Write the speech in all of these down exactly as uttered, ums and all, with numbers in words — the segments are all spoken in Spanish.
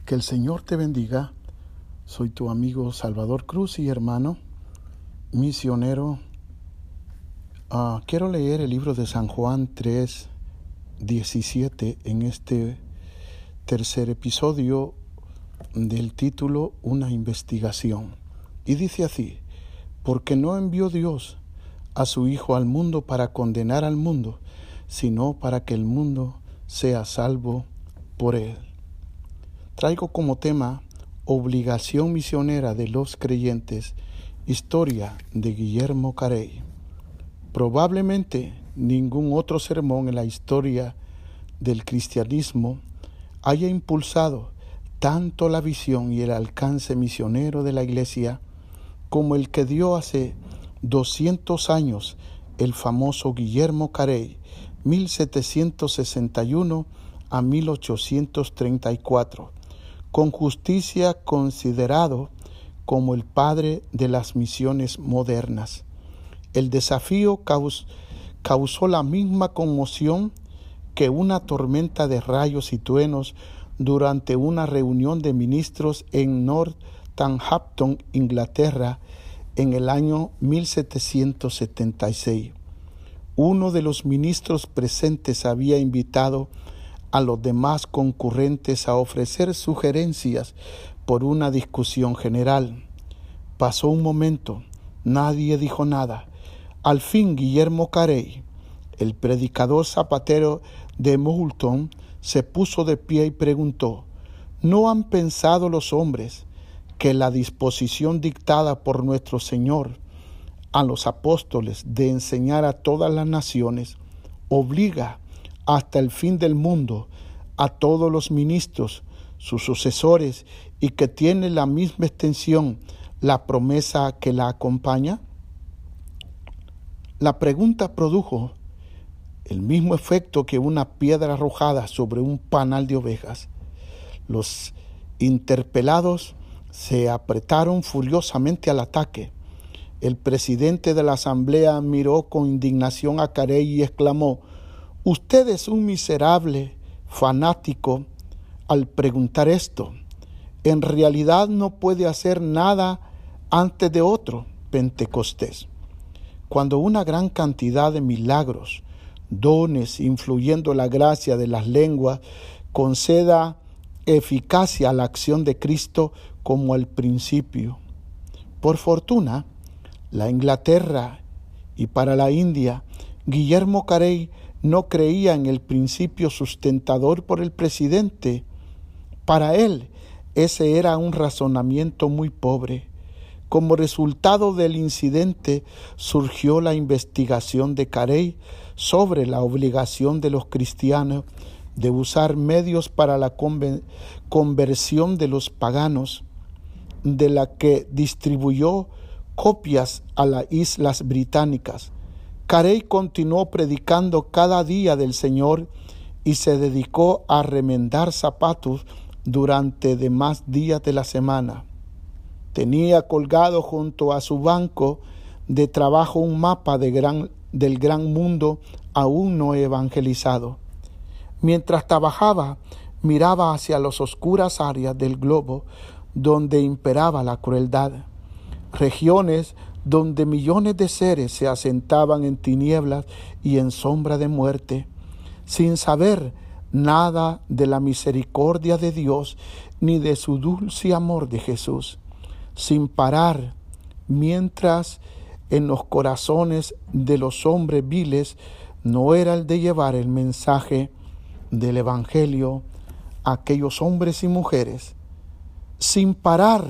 Que el Señor te bendiga. Soy tu amigo Salvador Cruz y hermano misionero. Uh, quiero leer el libro de San Juan tres, diecisiete en este tercer episodio del título Una investigación. Y dice así: porque no envió Dios a su Hijo al mundo para condenar al mundo, sino para que el mundo sea salvo por él. Traigo como tema Obligación misionera de los creyentes, historia de Guillermo Carey. Probablemente ningún otro sermón en la historia del cristianismo haya impulsado tanto la visión y el alcance misionero de la Iglesia como el que dio hace doscientos años el famoso Guillermo Carey, mil setecientos sesenta y uno a mil ochocientos treinta y cuatro, con justicia considerado como el padre de las misiones modernas. El desafío caus- causó la misma conmoción que una tormenta de rayos y truenos durante una reunión de ministros en Northampton, Inglaterra, en el año mil setecientos setenta y seis. Uno de los ministros presentes había invitado a los demás concurrentes a ofrecer sugerencias por una discusión general. Pasó un momento, nadie dijo nada. Al fin Guillermo Carey, el predicador zapatero de Moulton, se puso de pie y preguntó: ¿no han pensado los hombres que la disposición dictada por nuestro Señor a los apóstoles de enseñar a todas las naciones obliga hasta el fin del mundo a todos los ministros, sus sucesores, y que tiene la misma extensión la promesa que la acompaña? La pregunta produjo el mismo efecto que una piedra arrojada sobre un panal de ovejas. Los interpelados se apretaron furiosamente al ataque. El presidente de la asamblea miró con indignación a Carey y exclamó: «Usted es un miserable fanático al preguntar esto. En realidad no puede hacer nada antes de otro Pentecostés. Cuando una gran cantidad de milagros, dones, influyendo la gracia de las lenguas, conceda eficacia a la acción de Cristo como al principio. Por fortuna, la Inglaterra y para la India, Guillermo Carey no creía en el principio sustentador por el presidente. Para él, ese era un razonamiento muy pobre. Como resultado del incidente, surgió la investigación de Carey sobre la obligación de los cristianos de usar medios para la conver- conversión de los paganos, de la que distribuyó copias a las Islas Británicas. Carey continuó predicando cada día del Señor y se dedicó a remendar zapatos durante demás días de la semana. Tenía colgado junto a su banco de trabajo un mapa de gran, del gran mundo aún no evangelizado. Mientras trabajaba, miraba hacia las oscuras áreas del globo donde imperaba la crueldad, regiones donde millones de seres se asentaban en tinieblas y en sombra de muerte, sin saber nada de la misericordia de Dios ni de su dulce amor de Jesús, sin parar, mientras en los corazones de los hombres viles no era el de llevar el mensaje del Evangelio a aquellos hombres y mujeres. Sin parar,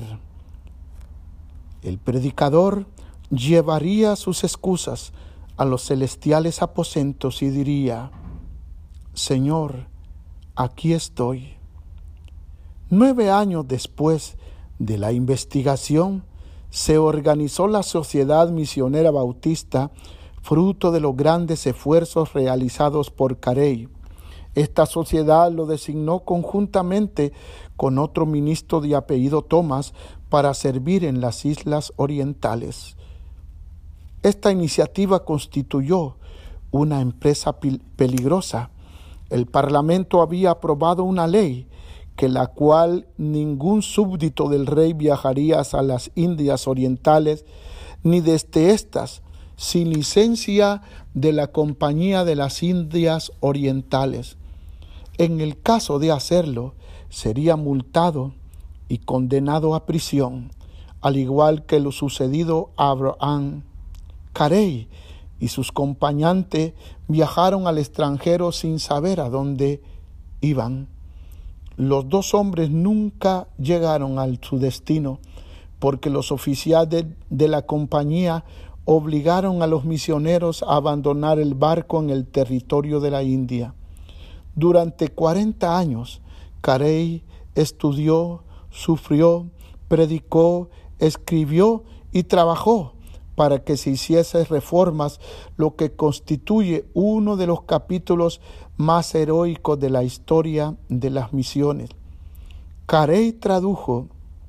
el predicador llevaría sus excusas a los celestiales aposentos y diría: Señor, aquí estoy. Nueve años después de la investigación, se organizó la Sociedad Misionera Bautista, fruto de los grandes esfuerzos realizados por Carey. Esta sociedad lo designó conjuntamente con otro ministro de apellido Thomas para servir en las Islas Orientales. Esta iniciativa constituyó una empresa peligrosa. El Parlamento había aprobado una ley que la cual ningún súbdito del rey viajaría a las Indias Orientales, ni desde éstas, sin licencia de la Compañía de las Indias Orientales. En el caso de hacerlo, sería multado y condenado a prisión, al igual que lo sucedido a Abraham. Carey y sus acompañantes viajaron al extranjero sin saber a dónde iban. Los dos hombres nunca llegaron a su destino, porque los oficiales de la compañía obligaron a los misioneros a abandonar el barco en el territorio de la India. Durante cuarenta años, Carey estudió, sufrió, predicó, escribió y trabajó para que se hiciesen reformas, lo que constituye uno de los capítulos más heroicos de la historia de las misiones. Carey tradujo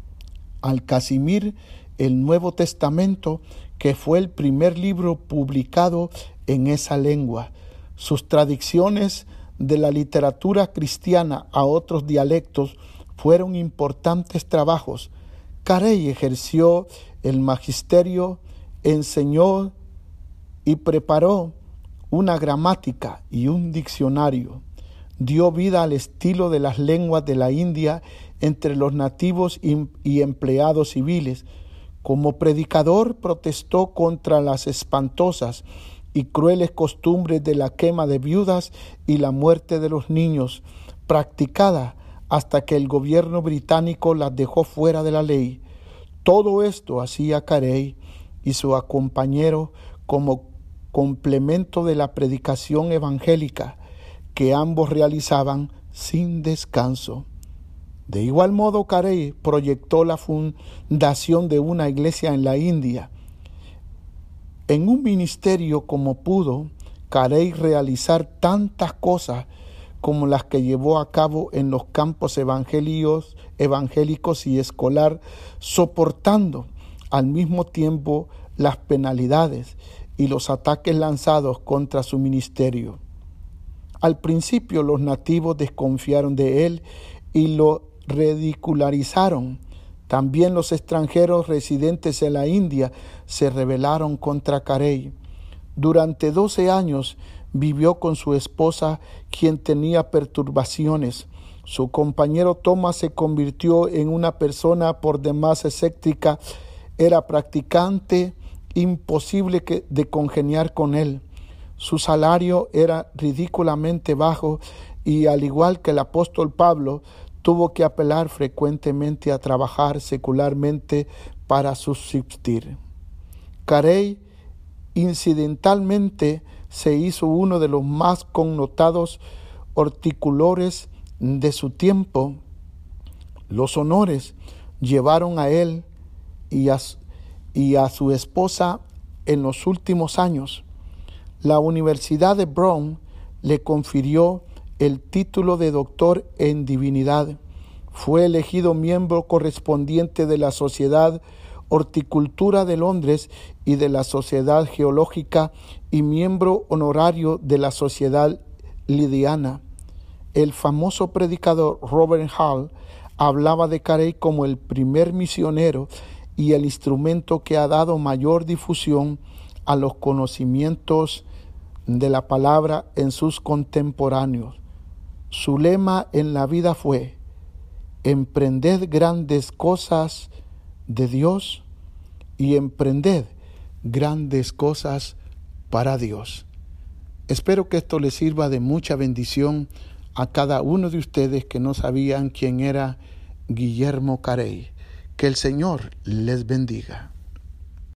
al Casimir el Nuevo Testamento, que fue el primer libro publicado en esa lengua. Sus traducciones de la literatura cristiana a otros dialectos fueron importantes trabajos. Carey ejerció el magisterio, enseñó y preparó una gramática y un diccionario. Dio vida al estilo de las lenguas de la India entre los nativos y empleados civiles. Como predicador protestó contra las espantosas y crueles costumbres de la quema de viudas y la muerte de los niños, practicada hasta que el gobierno británico las dejó fuera de la ley. Todo esto hacía Carey y su compañero como complemento de la predicación evangélica que ambos realizaban sin descanso. De igual modo, Carey proyectó la fundación de una iglesia en la India. En un ministerio como pudo Carey realizar tantas cosas como las que llevó a cabo en los campos evangélicos, evangélicos y escolar, soportando al mismo tiempo las penalidades y los ataques lanzados contra su ministerio. Al principio los nativos desconfiaron de él y lo ridicularizaron. También los extranjeros residentes en la India se rebelaron contra Carey. Durante doce años vivió con su esposa, quien tenía perturbaciones. Su compañero Thomas se convirtió en una persona por demás excéntrica. Era practicante, imposible que, de congeniar con él. Su salario era ridículamente bajo y, al igual que el apóstol Pablo, tuvo que apelar frecuentemente a trabajar secularmente para subsistir. Carey incidentalmente se hizo uno de los más connotados horticultores de su tiempo. Los honores llevaron a él y a, y a su esposa en los últimos años. La Universidad de Brown le confirió el título de doctor en divinidad. Fue elegido miembro correspondiente de la Sociedad Horticultura de Londres y de la Sociedad Geológica y miembro honorario de la Sociedad Linneana. El famoso predicador Robert Hall hablaba de Carey como el primer misionero y el instrumento que ha dado mayor difusión a los conocimientos de la palabra en sus contemporáneos. Su lema en la vida fue: emprended grandes cosas de Dios y emprended grandes cosas para Dios. Espero que esto les sirva de mucha bendición a cada uno de ustedes que no sabían quién era Guillermo Carey. Que el Señor les bendiga.